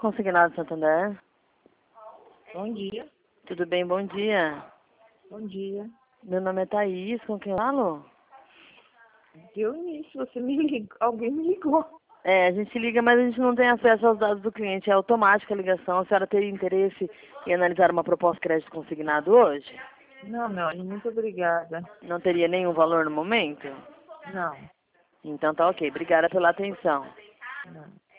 Consignado Santander. Bom dia. Tudo bem? Bom dia. Bom dia. Meu nome é Thaís, com quem eu falo? Deu início, você me ligou, alguém me ligou. A gente liga, mas a gente não tem acesso aos dados do cliente. É automática a ligação. A senhora teria interesse em analisar uma proposta de crédito consignado hoje? Não, muito obrigada. Não teria nenhum valor no momento? Não, Então tá ok. Obrigada pela atenção. não.